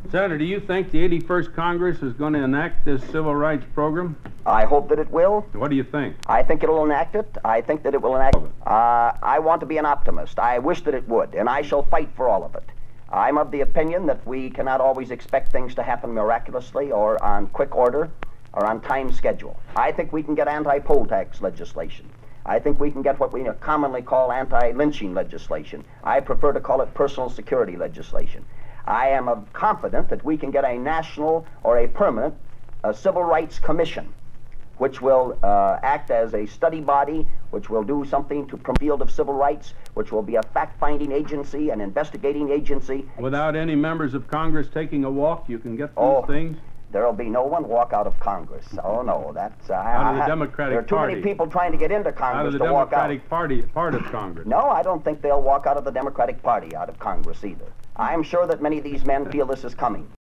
Senator, do you think the 81st Congress is going to enact this civil rights program? I hope that it will. What do you think? I think it'll enact it. I think that it will enact it. I want to be an optimist. I wish that it would, and I shall fight for all of it. I'm of the opinion that we cannot always expect things to happen miraculously or on quick order or on time schedule. I think we can get anti-poll tax legislation. I think we can get what we commonly call anti-lynching legislation. I prefer to call it personal security legislation. I am confident that we can get a national or a permanent civil rights commission, which will act as a study body, which will do something to promote the field of civil rights, which will be a fact-finding agency, an investigating agency. Without any members of Congress taking a walk, you can get these things? There'll be no one walk out of Congress. Oh, no, that's... out of the Democratic Party. There are too many people trying to get into Congress to walk out. Out of the Democratic part of Congress. No, I don't think they'll walk out of the Democratic Party out of Congress either. I'm sure that many of these men feel this is coming.